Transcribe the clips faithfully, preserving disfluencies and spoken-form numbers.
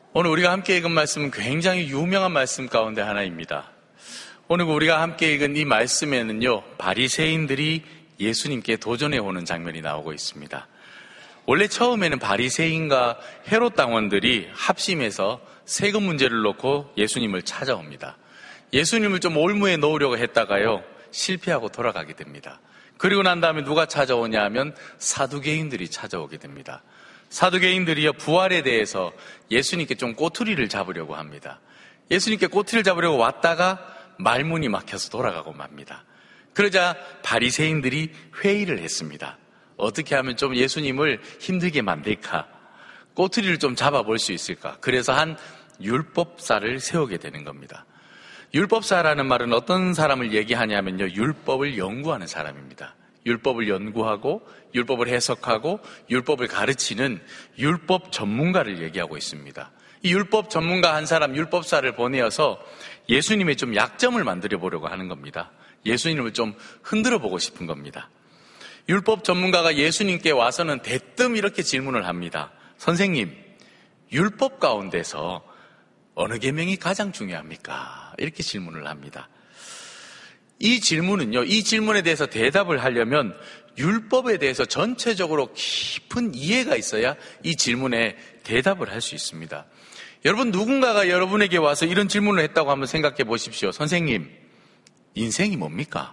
오늘 우리가 함께 읽은 말씀은 굉장히 유명한 말씀 가운데 하나입니다. 오늘 우리가 함께 읽은 이 말씀에는요, 바리새인들이 예수님께 도전해 오는 장면이 나오고 있습니다. 원래 처음에는 바리새인과 헤롯 당원들이 합심해서 세금 문제를 놓고 예수님을 찾아옵니다. 예수님을 좀 올무에 놓으려고 했다가요, 실패하고 돌아가게 됩니다. 그리고 난 다음에 누가 찾아오냐 하면 사두개인들이 찾아오게 됩니다. 사두개인들이요, 부활에 대해서 예수님께 좀 꼬투리를 잡으려고 합니다. 예수님께 꼬투리를 잡으려고 왔다가 말문이 막혀서 돌아가고 맙니다. 그러자 바리새인들이 회의를 했습니다. 어떻게 하면 좀 예수님을 힘들게 만들까? 꼬투리를 좀 잡아볼 수 있을까? 그래서 한 율법사를 세우게 되는 겁니다. 율법사라는 말은 어떤 사람을 얘기하냐면요, 율법을 연구하는 사람입니다. 율법을 연구하고 율법을 해석하고 율법을 가르치는 율법 전문가를 얘기하고 있습니다. 이 율법 전문가 한 사람, 율법사를 보내어서 예수님의 좀 약점을 만들어 보려고 하는 겁니다. 예수님을 좀 흔들어 보고 싶은 겁니다. 율법 전문가가 예수님께 와서는 대뜸 이렇게 질문을 합니다. 선생님, 율법 가운데서 어느 계명이 가장 중요합니까? 이렇게 질문을 합니다. 이 질문은요, 이 질문에 대해서 대답을 하려면 율법에 대해서 전체적으로 깊은 이해가 있어야 이 질문에 대답을 할 수 있습니다. 여러분, 누군가가 여러분에게 와서 이런 질문을 했다고 한번 생각해 보십시오. 선생님, 인생이 뭡니까?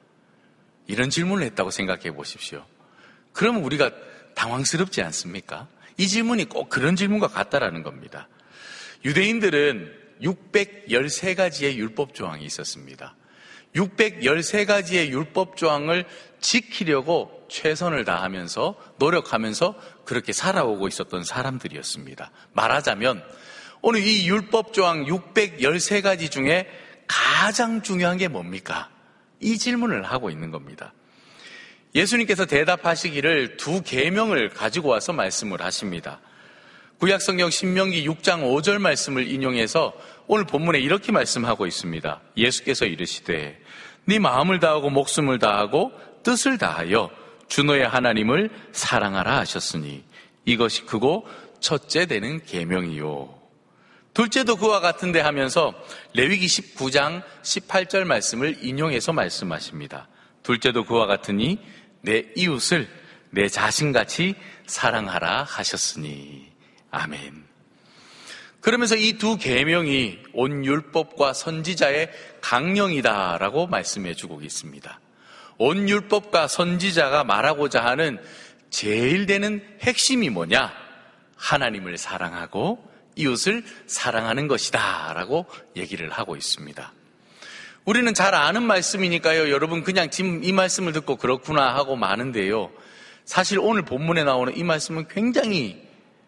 이런 질문을 했다고 생각해 보십시오. 그러면 우리가 당황스럽지 않습니까? 이 질문이 꼭 그런 질문과 같다라는 겁니다. 유대인들은 육백십삼 가지의 율법 조항이 있었습니다. 육백십삼 가지의 율법 조항을 지키려고 최선을 다하면서 노력하면서 그렇게 살아오고 있었던 사람들이었습니다. 말하자면 오늘 이 율법 조항 육백십삼 가지 중에 가장 중요한 게 뭡니까? 이 질문을 하고 있는 겁니다. 예수님께서 대답하시기를 두 계명을 가지고 와서 말씀을 하십니다. 구약성경 신명기 육 장 오 절 말씀을 인용해서 오늘 본문에 이렇게 말씀하고 있습니다. 예수께서 이르시되 네 마음을 다하고 목숨을 다하고 뜻을 다하여 주 너의 하나님을 사랑하라 하셨으니 이것이 크고 첫째 되는 계명이요. 둘째도 그와 같은데 하면서 레위기 십구 장 십팔 절 말씀을 인용해서 말씀하십니다. 둘째도 그와 같으니 내 이웃을 내 자신같이 사랑하라 하셨으니. 아멘. 그러면서 이 두 계명이 온 율법과 선지자의 강령이다라고 말씀해 주고 있습니다. 온 율법과 선지자가 말하고자 하는 제일 되는 핵심이 뭐냐? 하나님을 사랑하고 이웃을 사랑하는 것이다 라고 얘기를 하고 있습니다. 우리는 잘 아는 말씀이니까요, 여러분 그냥 지금 이 말씀을 듣고 그렇구나 하고 마는데요, 사실 오늘 본문에 나오는 이 말씀은 굉장히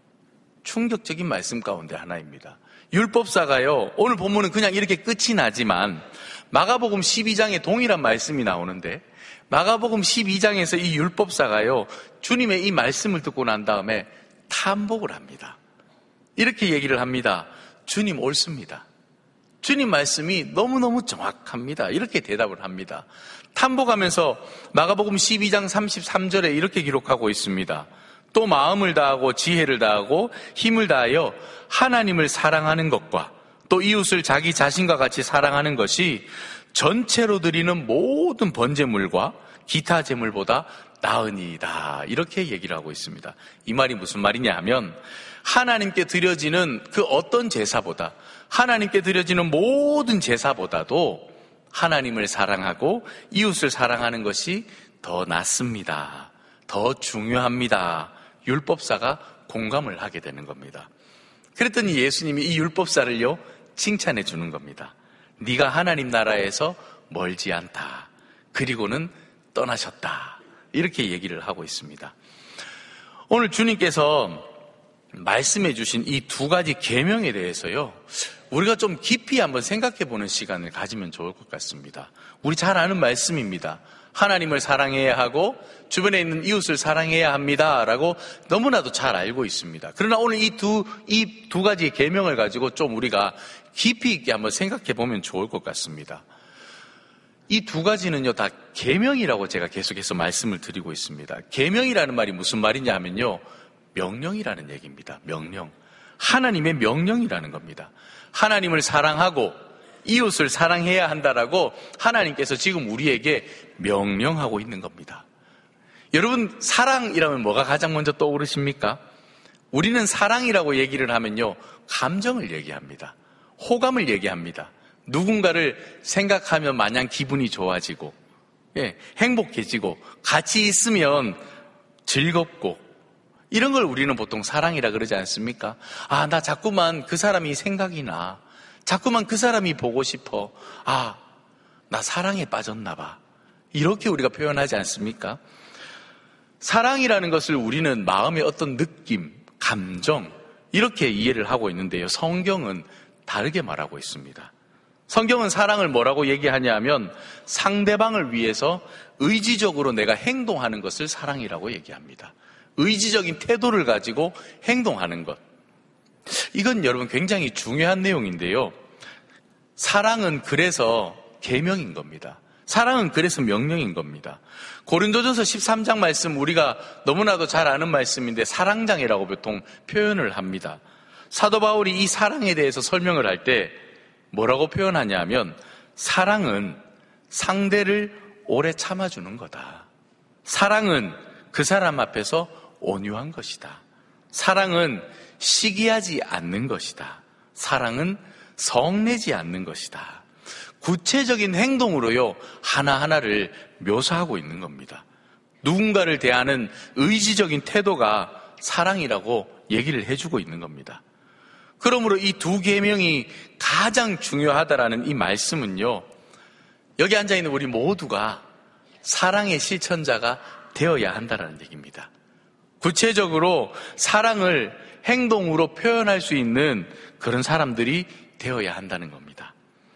충격적인 말씀 가운데 하나입니다. 율법사가요, 오늘 본문은 그냥 이렇게 끝이 나지만 마가복음 십이 장에 동일한 말씀이 나오는데 마가복음 십이 장에서 이 율법사가요, 주님의 이 말씀을 듣고 난 다음에 탐복을 합니다. 이렇게 얘기를 합니다. 주님 옳습니다. 주님 말씀이 너무너무 정확합니다. 이렇게 대답을 합니다. 탐복하면서 마가복음 십이 장 삼십삼 절에 이렇게 기록하고 있습니다. 또 마음을 다하고 지혜를 다하고 힘을 다하여 하나님을 사랑하는 것과 또 이웃을 자기 자신과 같이 사랑하는 것이 전체로 드리는 모든 번제물과 기타 제물보다 나으니이다. 이렇게 얘기를 하고 있습니다. 이 말이 무슨 말이냐 하면 하나님께 드려지는 그 어떤 제사보다, 하나님께 드려지는 모든 제사보다도 하나님을 사랑하고 이웃을 사랑하는 것이 더 낫습니다. 더 중요합니다. 율법사가 공감을 하게 되는 겁니다. 그랬더니 예수님이 이 율법사를요, 칭찬해 주는 겁니다. 네가 하나님 나라에서 멀지 않다. 그리고는 떠나셨다. 이렇게 얘기를 하고 있습니다. 오늘 주님께서 말씀해 주신 이 두 가지 계명에 대해서요, 우리가 좀 깊이 한번 생각해 보는 시간을 가지면 좋을 것 같습니다. 우리 잘 아는 말씀입니다. 하나님을 사랑해야 하고 주변에 있는 이웃을 사랑해야 합니다 라고 너무나도 잘 알고 있습니다. 그러나 오늘 이 두, 이 두 가지 계명을 가지고 좀 우리가 깊이 있게 한번 생각해 보면 좋을 것 같습니다. 이 두 가지는요, 다 계명이라고 제가 계속해서 말씀을 드리고 있습니다. 계명이라는 말이 무슨 말이냐 하면요, 명령이라는 얘기입니다. 명령. 하나님의 명령이라는 겁니다. 하나님을 사랑하고 이웃을 사랑해야 한다라고 하나님께서 지금 우리에게 명령하고 있는 겁니다. 여러분, 사랑이라면 뭐가 가장 먼저 떠오르십니까? 우리는 사랑이라고 얘기를 하면요, 감정을 얘기합니다. 호감을 얘기합니다. 누군가를 생각하면 마냥 기분이 좋아지고, 예, 행복해지고, 같이 있으면 즐겁고, 이런 걸 우리는 보통 사랑이라 그러지 않습니까? 아, 나 자꾸만 그 사람이 생각이 나. 자꾸만 그 사람이 보고 싶어. 아, 나 사랑에 빠졌나 봐. 이렇게 우리가 표현하지 않습니까? 사랑이라는 것을 우리는 마음의 어떤 느낌, 감정, 이렇게 이해를 하고 있는데요. 성경은 다르게 말하고 있습니다. 성경은 사랑을 뭐라고 얘기하냐 하면 상대방을 위해서 의지적으로 내가 행동하는 것을 사랑이라고 얘기합니다. 의지적인 태도를 가지고 행동하는 것. 이건 여러분 굉장히 중요한 내용인데요. 사랑은 그래서 계명인 겁니다. 사랑은 그래서 명령인 겁니다. 고린도전서 십삼 장 말씀, 우리가 너무나도 잘 아는 말씀인데 사랑장이라고 보통 표현을 합니다. 사도 바울이 이 사랑에 대해서 설명을 할 때 뭐라고 표현하냐 하면 사랑은 상대를 오래 참아주는 거다. 사랑은 그 사람 앞에서 온유한 것이다. 사랑은 시기하지 않는 것이다. 사랑은 성내지 않는 것이다. 구체적인 행동으로요, 하나하나를 묘사하고 있는 겁니다. 누군가를 대하는 의지적인 태도가 사랑이라고 얘기를 해주고 있는 겁니다. 그러므로 이 두 계명이 가장 중요하다라는 이 말씀은요, 여기 앉아있는 우리 모두가 사랑의 실천자가 되어야 한다는 얘기입니다. 구체적으로 사랑을 행동으로 표현할 수 있는 그런 사람들이 되어야 한다는 겁니다.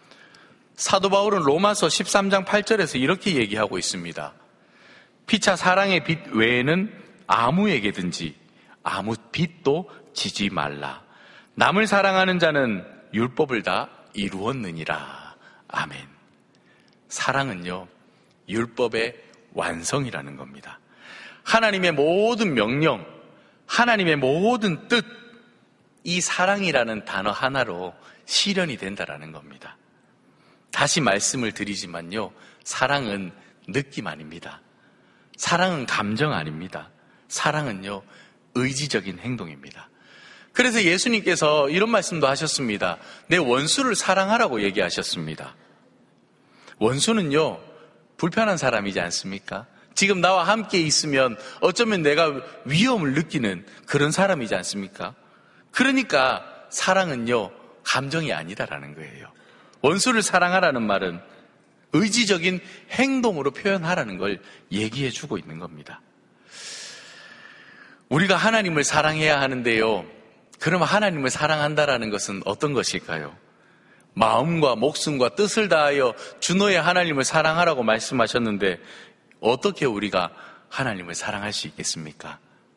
사도 바울은 로마서 십삼 장 팔 절에서 이렇게 얘기하고 있습니다. 피차 사랑의 빚 외에는 아무에게든지 아무 빚도 지지 말라. 남을 사랑하는 자는 율법을 다 이루었느니라. 아멘. 사랑은요, 율법의 완성이라는 겁니다. 하나님의 모든 명령, 하나님의 모든 뜻, 이 사랑이라는 단어 하나로 실현이 된다라는 겁니다. 다시 말씀을 드리지만요, 사랑은 느낌 아닙니다. 사랑은 감정 아닙니다. 사랑은요, 의지적인 행동입니다. 그래서 예수님께서 이런 말씀도 하셨습니다. 내 원수를 사랑하라고 얘기하셨습니다. 원수는요, 불편한 사람이지 않습니까? 지금 나와 함께 있으면 어쩌면 내가 위험을 느끼는 그런 사람이지 않습니까? 그러니까 사랑은요, 감정이 아니다라는 거예요. 원수를 사랑하라는 말은 의지적인 행동으로 표현하라는 걸 얘기해 주고 있는 겁니다. 우리가 하나님을 사랑해야 하는데요, 그럼 하나님을 사랑한다라는 것은 어떤 것일까요? 마음과 목숨과 뜻을 다하여 주 너의 하나님을 사랑하라고 말씀하셨는데 어떻게 우리가 하나님을 사랑할 수 있겠습니까?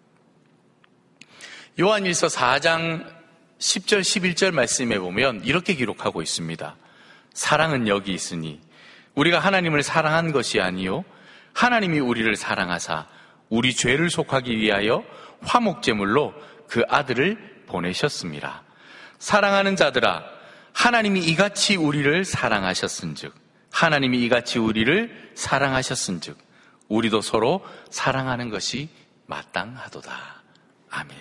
요한일서 사 장 십 절 십일 절 말씀에 보면 이렇게 기록하고 있습니다. 사랑은 여기 있으니 우리가 하나님을 사랑한 것이 아니요 하나님이 우리를 사랑하사 우리 죄를 속하기 위하여 화목제물로 그 아들을 보내셨습니다. 사랑하는 자들아, 하나님이 이같이 우리를 사랑하셨은즉 하나님이 이같이 우리를 사랑하셨은즉 우리도 서로 사랑하는 것이 마땅하도다. 아멘.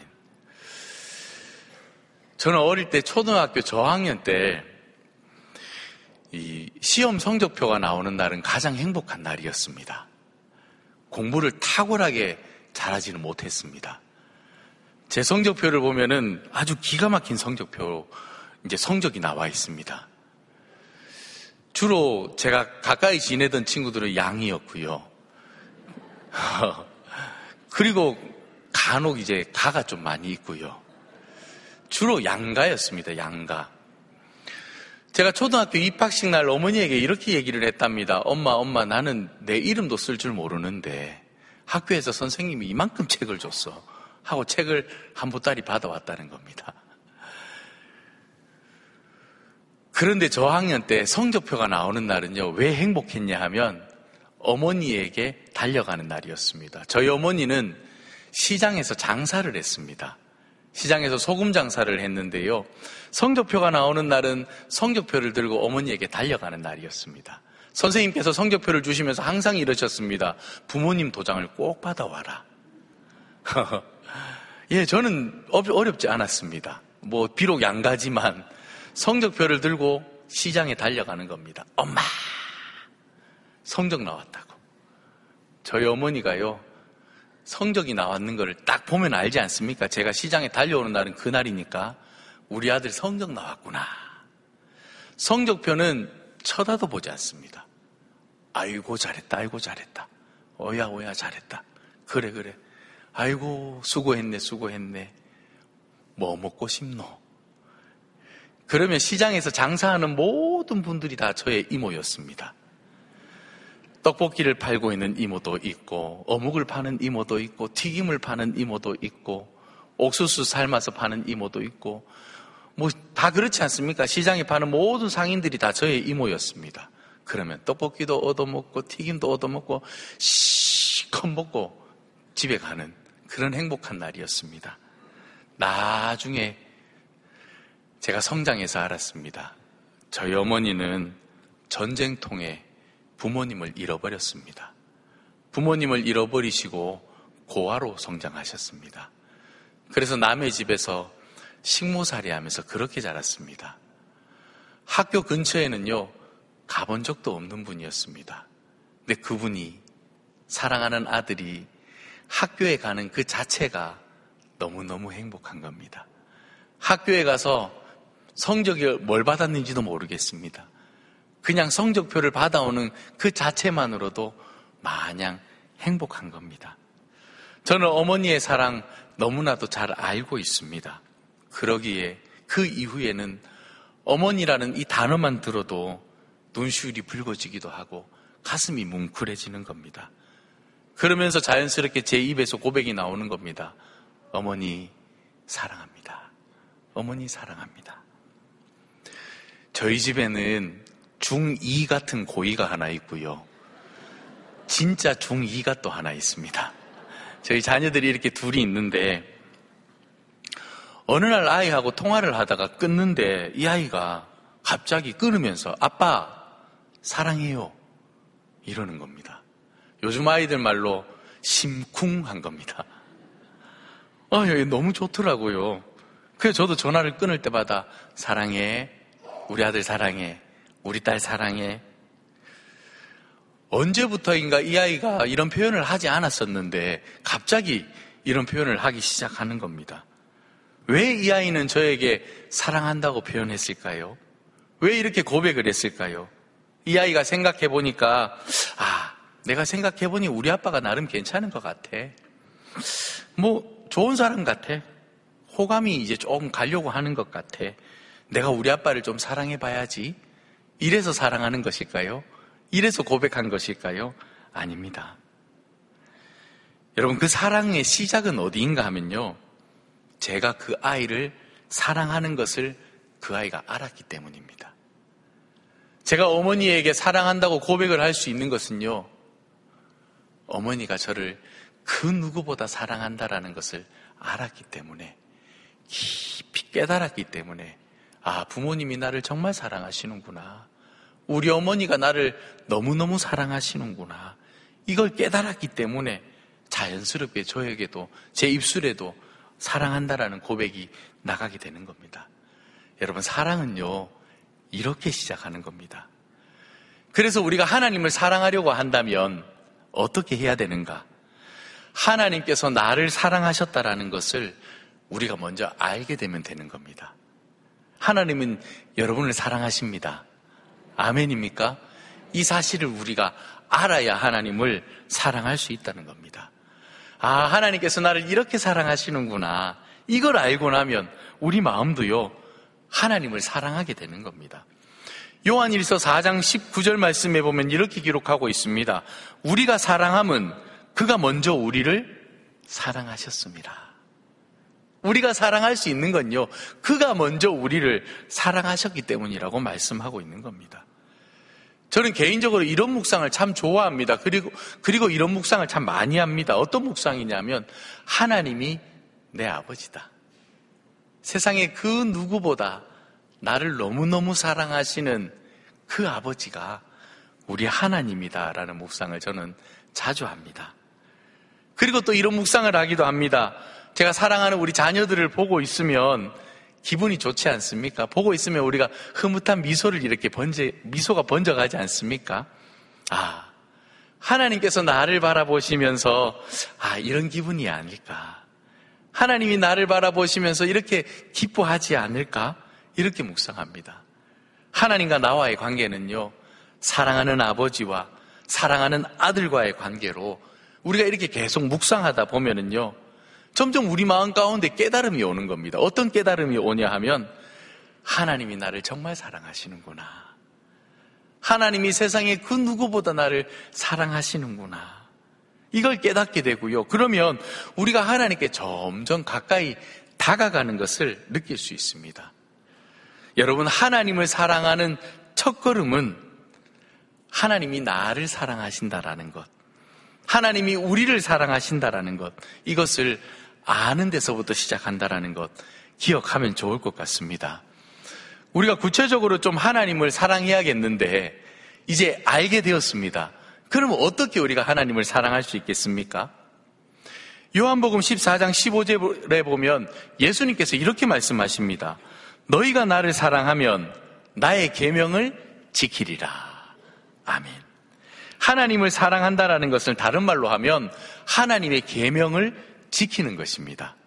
저는 어릴 때 초등학교 저학년 때 이 시험 성적표가 나오는 날은 가장 행복한 날이었습니다. 공부를 탁월하게 잘하지는 못했습니다. 제 성적표를 보면은 아주 기가 막힌 성적표, 이제 성적이 나와 있습니다. 주로 제가 가까이 지내던 친구들은 양이었고요. 그리고 간혹 이제 가가 좀 많이 있고요. 주로 양가였습니다. 양가. 제가 초등학교 입학식 날 어머니에게 이렇게 얘기를 했답니다. 엄마, 엄마, 나는 내 이름도 쓸 줄 모르는데 학교에서 선생님이 이만큼 책을 줬어. 하고 책을 한 보따리 받아왔다는 겁니다. 그런데 저학년 때 성적표가 나오는 날은요, 왜 행복했냐 하면 어머니에게 달려가는 날이었습니다. 저희 어머니는 시장에서 장사를 했습니다. 시장에서 소금 장사를 했는데요. 성적표가 나오는 날은 성적표를 들고 어머니에게 달려가는 날이었습니다. 선생님께서 성적표를 주시면서 항상 이러셨습니다. 부모님 도장을 꼭 받아와라. 예, 저는 어렵지 않았습니다. 뭐 비록 양가지만 성적표를 들고 시장에 달려가는 겁니다. 엄마, 성적 나왔다고. 저희 어머니가요, 성적이 나왔는 걸 딱 보면 알지 않습니까? 제가 시장에 달려오는 날은 그날이니까 우리 아들 성적 나왔구나. 성적표는 쳐다도 보지 않습니다. 아이고 잘했다, 아이고 잘했다. 오야 오야 잘했다. 그래 그래. 아이고 수고했네 수고했네. 뭐 먹고 싶노? 그러면 시장에서 장사하는 모든 분들이 다 저의 이모였습니다. 떡볶이를 팔고 있는 이모도 있고, 어묵을 파는 이모도 있고, 튀김을 파는 이모도 있고, 옥수수 삶아서 파는 이모도 있고, 뭐 다 그렇지 않습니까? 시장에 파는 모든 상인들이 다 저의 이모였습니다. 그러면 떡볶이도 얻어먹고 튀김도 얻어먹고 시컷 먹고 집에 가는 그런 행복한 날이었습니다. 나중에 제가 성장해서 알았습니다. 저희 어머니는 전쟁통에 부모님을 잃어버렸습니다. 부모님을 잃어버리시고 고아로 성장하셨습니다. 그래서 남의 집에서 식모살이 하면서 그렇게 자랐습니다. 학교 근처에는요, 가본 적도 없는 분이었습니다. 근데 그분이, 사랑하는 아들이 학교에 가는 그 자체가 너무너무 행복한 겁니다. 학교에 가서 성적이 뭘 받았는지도 모르겠습니다. 그냥 성적표를 받아오는 그 자체만으로도 마냥 행복한 겁니다. 저는 어머니의 사랑 너무나도 잘 알고 있습니다. 그러기에 그 이후에는 어머니라는 이 단어만 들어도 눈시울이 붉어지기도 하고 가슴이 뭉클해지는 겁니다. 그러면서 자연스럽게 제 입에서 고백이 나오는 겁니다. 어머니 사랑합니다. 어머니 사랑합니다. 저희 집에는 중이 같은 고이가 하나 있고요. 진짜 중이가 또 하나 있습니다. 저희 자녀들이 이렇게 둘이 있는데 어느 날 아이하고 통화를 하다가 끊는데 이 아이가 갑자기 끊으면서 아빠 사랑해요 이러는 겁니다. 요즘 아이들 말로 심쿵한 겁니다. 아, 너무 좋더라고요. 그래서 저도 전화를 끊을 때마다 사랑해, 우리 아들 사랑해, 우리 딸 사랑해. 언제부터인가 이 아이가 이런 표현을 하지 않았었는데 갑자기 이런 표현을 하기 시작하는 겁니다. 왜 이 아이는 저에게 사랑한다고 표현했을까요? 왜 이렇게 고백을 했을까요? 이 아이가 생각해 보니까 아, 내가 생각해 보니 우리 아빠가 나름 괜찮은 것 같아. 뭐 좋은 사람 같아. 호감이 이제 조금 가려고 하는 것 같아. 내가 우리 아빠를 좀 사랑해 봐야지. 이래서 사랑하는 것일까요? 이래서 고백한 것일까요? 아닙니다. 여러분, 그 사랑의 시작은 어디인가 하면요, 제가 그 아이를 사랑하는 것을 그 아이가 알았기 때문입니다. 제가 어머니에게 사랑한다고 고백을 할 수 있는 것은요, 어머니가 저를 그 누구보다 사랑한다라는 것을 알았기 때문에, 깊이 깨달았기 때문에, 아, 부모님이 나를 정말 사랑하시는구나. 우리 어머니가 나를 너무너무 사랑하시는구나. 이걸 깨달았기 때문에 자연스럽게 저에게도 제 입술에도 사랑한다라는 고백이 나가게 되는 겁니다. 여러분, 사랑은요, 이렇게 시작하는 겁니다. 그래서 우리가 하나님을 사랑하려고 한다면 어떻게 해야 되는가? 하나님께서 나를 사랑하셨다라는 것을 우리가 먼저 알게 되면 되는 겁니다. 하나님은 여러분을 사랑하십니다. 아멘입니까? 이 사실을 우리가 알아야 하나님을 사랑할 수 있다는 겁니다. 아, 하나님께서 나를 이렇게 사랑하시는구나. 이걸 알고 나면 우리 마음도요, 하나님을 사랑하게 되는 겁니다. 요한일서 사 장 십구 절 말씀에 보면 이렇게 기록하고 있습니다. 우리가 사랑함은 그가 먼저 우리를 사랑하셨습니다. 우리가 사랑할 수 있는 건요, 그가 먼저 우리를 사랑하셨기 때문이라고 말씀하고 있는 겁니다. 저는 개인적으로 이런 묵상을 참 좋아합니다. 그리고, 그리고 이런 묵상을 참 많이 합니다. 어떤 묵상이냐면, 하나님이 내 아버지다. 세상의 그 누구보다 나를 너무너무 사랑하시는 그 아버지가 우리 하나님이다라는 묵상을 저는 자주 합니다. 그리고 또 이런 묵상을 하기도 합니다. 제가 사랑하는 우리 자녀들을 보고 있으면 기분이 좋지 않습니까? 보고 있으면 우리가 흐뭇한 미소를 이렇게 번져, 미소가 번져가지 않습니까? 아, 하나님께서 나를 바라보시면서 아, 이런 기분이 아닐까? 하나님이 나를 바라보시면서 이렇게 기뻐하지 않을까? 이렇게 묵상합니다. 하나님과 나와의 관계는요, 사랑하는 아버지와 사랑하는 아들과의 관계로 우리가 이렇게 계속 묵상하다 보면은요, 점점 우리 마음 가운데 깨달음이 오는 겁니다. 어떤 깨달음이 오냐 하면 하나님이 나를 정말 사랑하시는구나. 하나님이 세상에 그 누구보다 나를 사랑하시는구나. 이걸 깨닫게 되고요. 그러면 우리가 하나님께 점점 가까이 다가가는 것을 느낄 수 있습니다. 여러분, 하나님을 사랑하는 첫걸음은 하나님이 나를 사랑하신다라는 것, 하나님이 우리를 사랑하신다라는 것, 이것을 아는 데서부터 시작한다라는 것 기억하면 좋을 것 같습니다. 우리가 구체적으로 좀 하나님을 사랑해야겠는데 이제 알게 되었습니다. 그러면 어떻게 우리가 하나님을 사랑할 수 있겠습니까? 요한복음 십사 장 십오 절에 보면 예수님께서 이렇게 말씀하십니다. 너희가 나를 사랑하면 나의 계명을 지키리라. 아멘. 하나님을 사랑한다라는 것을 다른 말로 하면 하나님의 계명을 지키는 것입니다.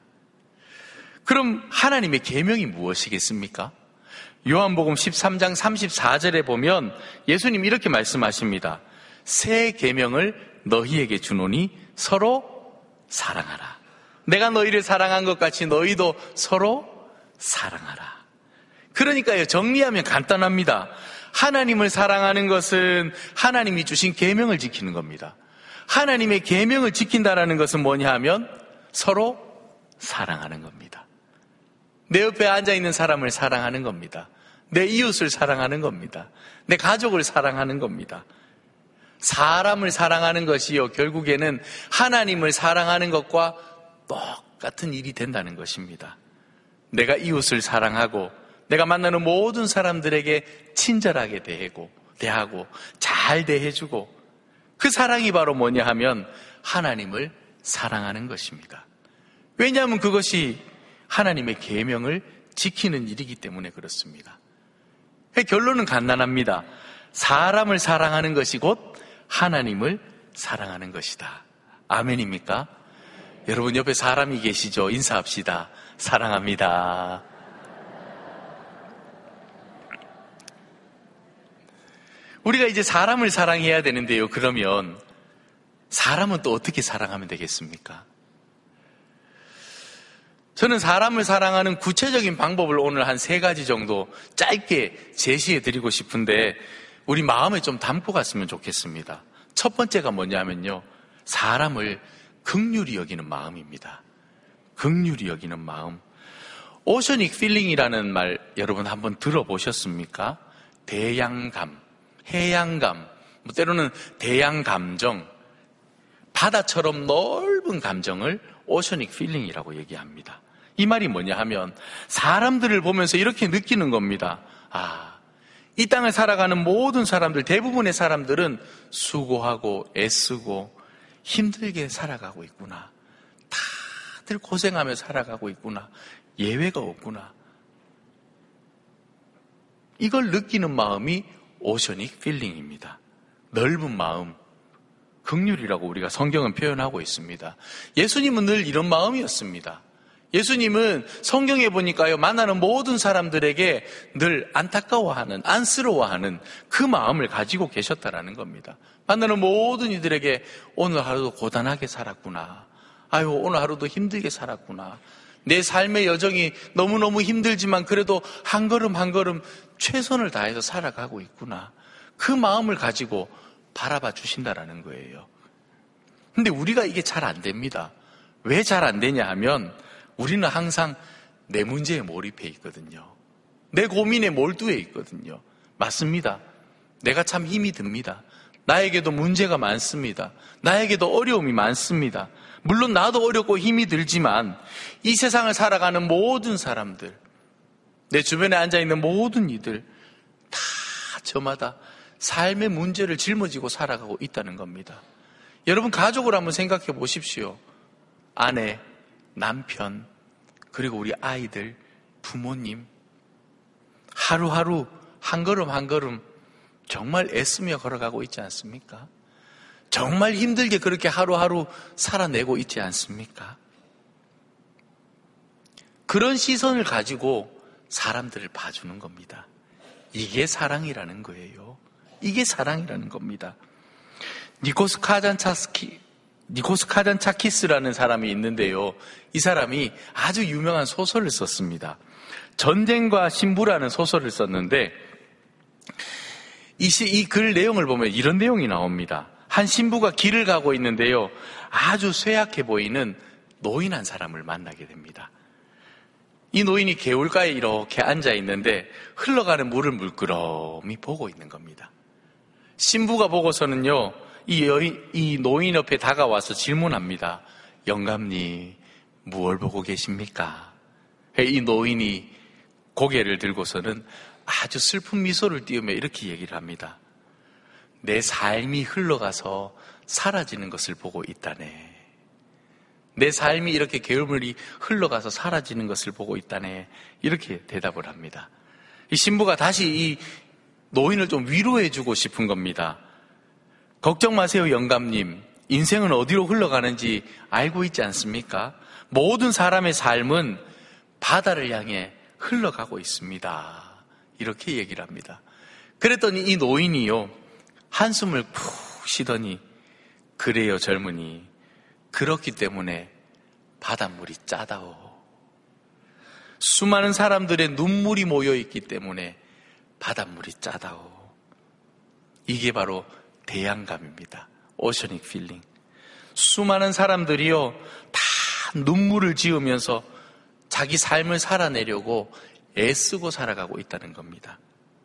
그럼 하나님의 계명이 무엇이겠습니까? 요한복음 십삼 장 삼십사 절에 보면 예수님 이렇게 말씀하십니다. 새 계명을 너희에게 주노니 서로 사랑하라. 내가 너희를 사랑한 것 같이 너희도 서로 사랑하라. 그러니까요, 정리하면 간단합니다. 하나님을 사랑하는 것은 하나님이 주신 계명을 지키는 겁니다. 하나님의 계명을 지킨다는 것은 뭐냐 하면 서로 사랑하는 겁니다. 내 옆에 앉아있는 사람을 사랑하는 겁니다. 내 이웃을 사랑하는 겁니다. 내 가족을 사랑하는 겁니다. 사람을 사랑하는 것이요, 결국에는 하나님을 사랑하는 것과 똑같은 일이 된다는 것입니다. 내가 이웃을 사랑하고 내가 만나는 모든 사람들에게 친절하게 대하고, 대하고 잘 대해주고, 그 사랑이 바로 뭐냐 하면 하나님을 사랑하는 것입니다. 왜냐하면 그것이 하나님의 계명을 지키는 일이기 때문에 그렇습니다. 결론은 간단합니다. 사람을 사랑하는 것이 곧 하나님을 사랑하는 것이다. 아멘입니까? 여러분 옆에 사람이 계시죠? 인사합시다. 사랑합니다. 우리가 이제 사람을 사랑해야 되는데요. 그러면 사람은 또 어떻게 사랑하면 되겠습니까? 저는 사람을 사랑하는 구체적인 방법을 오늘 한 세 가지 정도 짧게 제시해 드리고 싶은데 우리 마음에 좀 담고 갔으면 좋겠습니다. 첫 번째가 뭐냐면요, 사람을 긍휼히 여기는 마음입니다. 긍휼히 여기는 마음. 오셔닉 필링이라는 말 여러분 한번 들어보셨습니까? 대양감, 해양감, 뭐 때로는 대양감정, 바다처럼 넓은 감정을 오셔닉 필링이라고 얘기합니다. 이 말이 뭐냐 하면 사람들을 보면서 이렇게 느끼는 겁니다. 아, 이 땅을 살아가는 모든 사람들, 대부분의 사람들은 수고하고 애쓰고 힘들게 살아가고 있구나. 다들 고생하며 살아가고 있구나. 예외가 없구나. 이걸 느끼는 마음이 오셔닉 필링입니다. 넓은 마음, 긍휼이라고 우리가 성경은 표현하고 있습니다. 예수님은 늘 이런 마음이었습니다. 예수님은 성경에 보니까요, 만나는 모든 사람들에게 늘 안타까워하는, 안쓰러워하는 그 마음을 가지고 계셨다라는 겁니다. 만나는 모든 이들에게 오늘 하루도 고단하게 살았구나. 아유, 오늘 하루도 힘들게 살았구나. 내 삶의 여정이 너무너무 힘들지만 그래도 한 걸음 한 걸음 최선을 다해서 살아가고 있구나. 그 마음을 가지고 바라봐 주신다라는 거예요. 근데 우리가 이게 잘 안 됩니다. 왜 잘 안 되냐 하면 우리는 항상 내 문제에 몰입해 있거든요. 내 고민에 몰두해 있거든요. 맞습니다. 내가 참 힘이 듭니다. 나에게도 문제가 많습니다. 나에게도 어려움이 많습니다. 물론 나도 어렵고 힘이 들지만 이 세상을 살아가는 모든 사람들, 내 주변에 앉아있는 모든 이들 다 저마다 삶의 문제를 짊어지고 살아가고 있다는 겁니다. 여러분, 가족을 한번 생각해 보십시오. 아내, 남편, 그리고 우리 아이들, 부모님, 하루하루 한 걸음 한 걸음 정말 애쓰며 걸어가고 있지 않습니까? 정말 힘들게 그렇게 하루하루 살아내고 있지 않습니까? 그런 시선을 가지고 사람들을 봐주는 겁니다. 이게 사랑이라는 거예요. 이게 사랑이라는 겁니다. 니코스 카잔차스키, 니코스 카잔차키스라는 사람이 있는데요. 이 사람이 아주 유명한 소설을 썼습니다. 전쟁과 신부라는 소설을 썼는데 이 글 내용을 보면 이런 내용이 나옵니다. 한 신부가 길을 가고 있는데요. 아주 쇠약해 보이는 노인 한 사람을 만나게 됩니다. 이 노인이 개울가에 이렇게 앉아 있는데 흘러가는 물을 물끄러미 보고 있는 겁니다. 신부가 보고서는요, 이, 여인, 이 노인 옆에 다가와서 질문합니다. 영감님, 무엇을 보고 계십니까? 이 노인이 고개를 들고서는 아주 슬픈 미소를 띄우며 이렇게 얘기를 합니다. 내 삶이 흘러가서 사라지는 것을 보고 있다네. 내 삶이 이렇게 개울물이 흘러가서 사라지는 것을 보고 있다네. 이렇게 대답을 합니다. 이 신부가 다시 이 노인을 좀 위로해주고 싶은 겁니다. 걱정 마세요, 영감님. 인생은 어디로 흘러가는지 알고 있지 않습니까? 모든 사람의 삶은 바다를 향해 흘러가고 있습니다. 이렇게 얘기를 합니다. 그랬더니 이 노인이요, 한숨을 푹 쉬더니, 그래요, 젊은이. 그렇기 때문에 바닷물이 짜다오. 수많은 사람들의 눈물이 모여있기 때문에 바닷물이 짜다오. 이게 바로 대양감입니다. 오셔닉 필링. 수많은 사람들이요, 다 눈물을 지으면서 자기 삶을 살아내려고 애쓰고 살아가고 있다는 겁니다.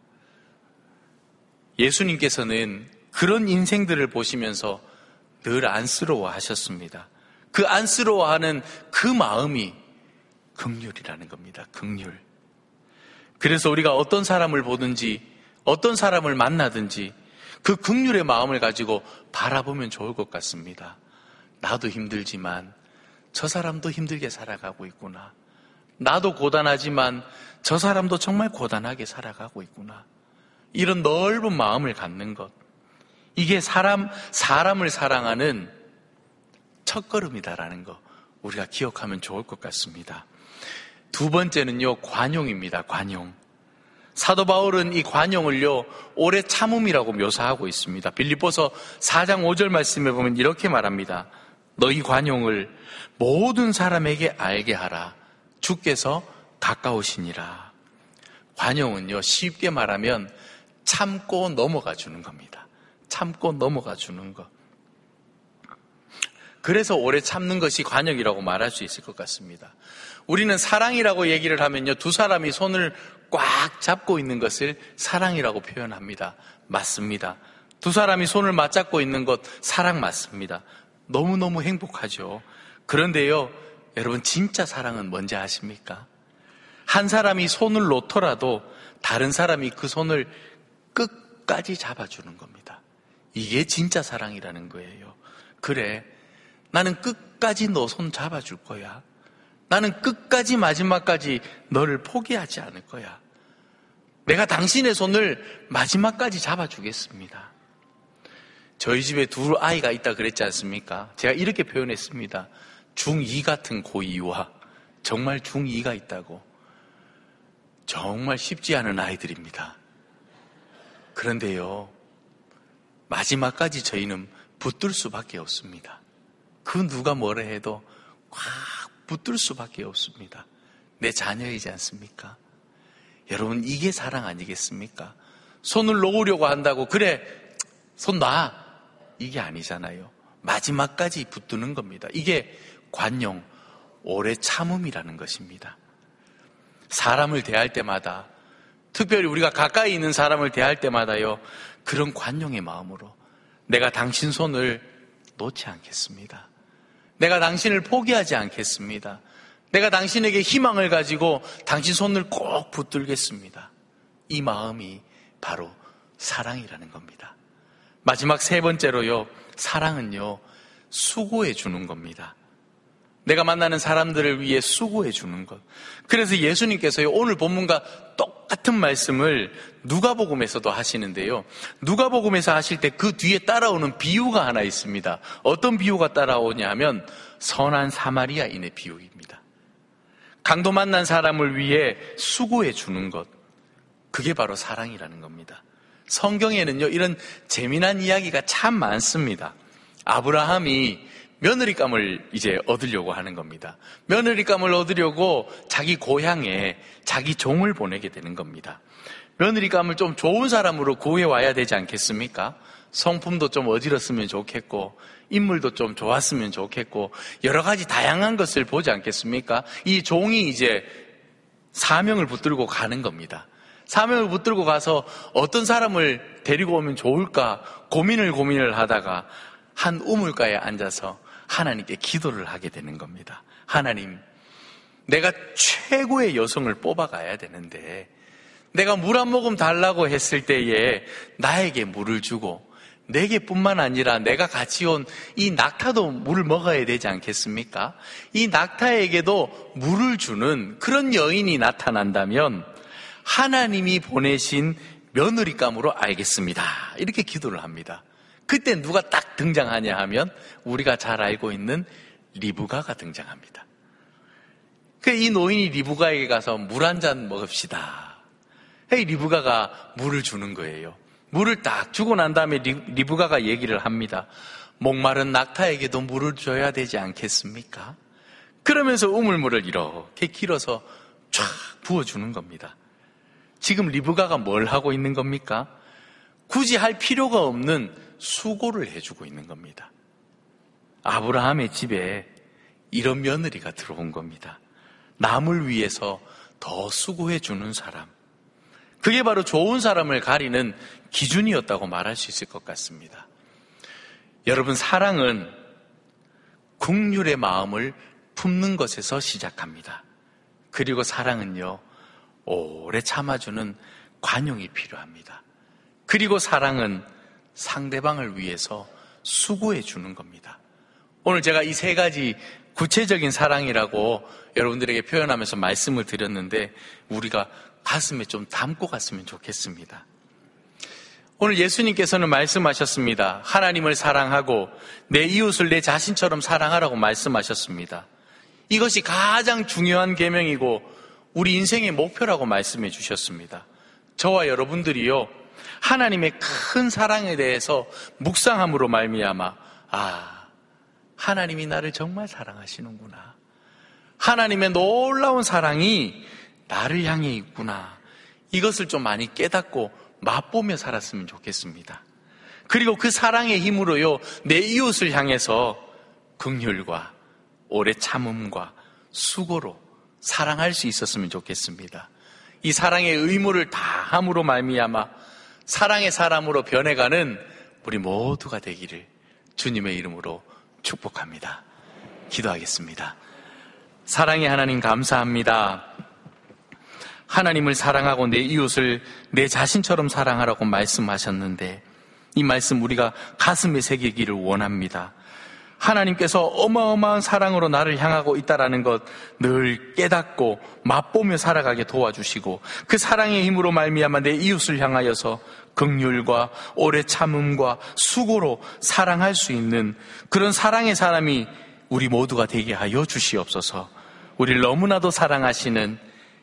예수님께서는 그런 인생들을 보시면서 늘 안쓰러워 하셨습니다. 그 안쓰러워하는 그 마음이 긍휼이라는 겁니다. 긍휼. 그래서 우리가 어떤 사람을 보든지 어떤 사람을 만나든지 그 긍휼의 마음을 가지고 바라보면 좋을 것 같습니다. 나도 힘들지만 저 사람도 힘들게 살아가고 있구나. 나도 고단하지만 저 사람도 정말 고단하게 살아가고 있구나. 이런 넓은 마음을 갖는 것. 이게 사람, 사람을 사랑하는 첫걸음이다라는 거 우리가 기억하면 좋을 것 같습니다. 두 번째는요, 관용입니다. 관용. 사도 바울은 이 관용을요, 오래 참음이라고 묘사하고 있습니다. 빌립보서 사 장 오 절 말씀에 보면 이렇게 말합니다. 너희 관용을 모든 사람에게 알게 하라. 주께서 가까우시니라. 관용은요, 쉽게 말하면 참고 넘어가 주는 겁니다. 참고 넘어가 주는 것. 그래서 오래 참는 것이 관용이라고 말할 수 있을 것 같습니다. 우리는 사랑이라고 얘기를 하면요, 두 사람이 손을 꽉 잡고 있는 것을 사랑이라고 표현합니다. 맞습니다. 두 사람이 손을 맞잡고 있는 것 사랑 맞습니다. 너무너무 행복하죠. 그런데요, 여러분, 진짜 사랑은 뭔지 아십니까? 한 사람이 손을 놓더라도 다른 사람이 그 손을 끝까지 잡아주는 겁니다. 이게 진짜 사랑이라는 거예요. 그래, 나는 끝까지 너 손 잡아줄 거야. 나는 끝까지 마지막까지 너를 포기하지 않을 거야. 내가 당신의 손을 마지막까지 잡아주겠습니다. 저희 집에 두 아이가 있다 그랬지 않습니까? 제가 이렇게 표현했습니다. 중이 같은 고이와 정말 중이가 있다고. 정말 쉽지 않은 아이들입니다. 그런데요, 마지막까지 저희는 붙들 수밖에 없습니다. 그 누가 뭐라 해도 꽉 붙들 수밖에 없습니다. 내 자녀이지 않습니까? 여러분, 이게 사랑 아니겠습니까? 손을 놓으려고 한다고 그래 손 놔, 이게 아니잖아요. 마지막까지 붙드는 겁니다. 이게 관용, 오래 참음이라는 것입니다. 사람을 대할 때마다, 특별히 우리가 가까이 있는 사람을 대할 때마다요, 그런 관용의 마음으로 내가 당신 손을 놓지 않겠습니다. 내가 당신을 포기하지 않겠습니다. 내가 당신에게 희망을 가지고 당신 손을 꼭 붙들겠습니다. 이 마음이 바로 사랑이라는 겁니다. 마지막 세 번째로요, 사랑은요, 수고해 주는 겁니다. 내가 만나는 사람들을 위해 수고해 주는 것. 그래서 예수님께서요, 오늘 본문과 똑같은 말씀을 누가복음에서도 하시는데요. 누가복음에서 하실 때 그 뒤에 따라오는 비유가 하나 있습니다. 어떤 비유가 따라오냐 하면 선한 사마리아인의 비유입니다. 강도 만난 사람을 위해 수고해 주는 것. 그게 바로 사랑이라는 겁니다. 성경에는요, 이런 재미난 이야기가 참 많습니다. 아브라함이 며느리감을 이제 얻으려고 하는 겁니다. 며느리감을 얻으려고 자기 고향에 자기 종을 보내게 되는 겁니다. 며느리감을 좀 좋은 사람으로 구해와야 되지 않겠습니까? 성품도 좀 어지럽으면 좋겠고, 인물도 좀 좋았으면 좋겠고, 여러 가지 다양한 것을 보지 않겠습니까? 이 종이 이제 사명을 붙들고 가는 겁니다. 사명을 붙들고 가서 어떤 사람을 데리고 오면 좋을까 고민을 고민을 하다가 한 우물가에 앉아서 하나님께 기도를 하게 되는 겁니다. 하나님, 내가 최고의 여성을 뽑아가야 되는데 내가 물 한 모금 달라고 했을 때에 나에게 물을 주고 내게뿐만 아니라 내가 같이 온 이 낙타도 물을 먹어야 되지 않겠습니까? 이 낙타에게도 물을 주는 그런 여인이 나타난다면 하나님이 보내신 며느리감으로 알겠습니다. 이렇게 기도를 합니다. 그때 누가 딱 등장하냐 하면 우리가 잘 알고 있는 리브가가 등장합니다. 이 노인이 리브가에게 가서 물 한 잔 먹읍시다. 리브가가 물을 주는 거예요. 물을 딱 주고 난 다음에 리브가가 얘기를 합니다. 목마른 낙타에게도 물을 줘야 되지 않겠습니까? 그러면서 우물물을 이렇게 길어서 쫙 부어주는 겁니다. 지금 리브가가 뭘 하고 있는 겁니까? 굳이 할 필요가 없는 수고를 해주고 있는 겁니다. 아브라함의 집에 이런 며느리가 들어온 겁니다. 남을 위해서 더 수고해주는 사람. 그게 바로 좋은 사람을 가리는 기준이었다고 말할 수 있을 것 같습니다. 여러분, 사랑은 긍휼의 마음을 품는 것에서 시작합니다. 그리고 사랑은요, 오래 참아주는 관용이 필요합니다. 그리고 사랑은 상대방을 위해서 수고해 주는 겁니다. 오늘 제가 이 세 가지 구체적인 사랑이라고 여러분들에게 표현하면서 말씀을 드렸는데 우리가 가슴에 좀 담고 갔으면 좋겠습니다. 오늘 예수님께서는 말씀하셨습니다. 하나님을 사랑하고 내 이웃을 내 자신처럼 사랑하라고 말씀하셨습니다. 이것이 가장 중요한 계명이고 우리 인생의 목표라고 말씀해 주셨습니다. 저와 여러분들이요, 하나님의 큰 사랑에 대해서 묵상함으로 말미암아 아, 하나님이 나를 정말 사랑하시는구나. 하나님의 놀라운 사랑이 나를 향해 있구나. 이것을 좀 많이 깨닫고 맛보며 살았으면 좋겠습니다. 그리고 그 사랑의 힘으로요, 내 이웃을 향해서 긍휼과 오래 참음과 수고로 사랑할 수 있었으면 좋겠습니다. 이 사랑의 의무를 다함으로 말미암아 사랑의 사람으로 변해가는 우리 모두가 되기를 주님의 이름으로 축복합니다. 기도하겠습니다. 사랑의 하나님, 감사합니다. 하나님을 사랑하고 내 이웃을 내 자신처럼 사랑하라고 말씀하셨는데 이 말씀 우리가 가슴에 새기기를 원합니다. 하나님께서 어마어마한 사랑으로 나를 향하고 있다는 것 늘 깨닫고 맛보며 살아가게 도와주시고 그 사랑의 힘으로 말미암아 내 이웃을 향하여서 긍휼과 오래 참음과 수고로 사랑할 수 있는 그런 사랑의 사람이 우리 모두가 되게 하여 주시옵소서. 우리를 너무나도 사랑하시는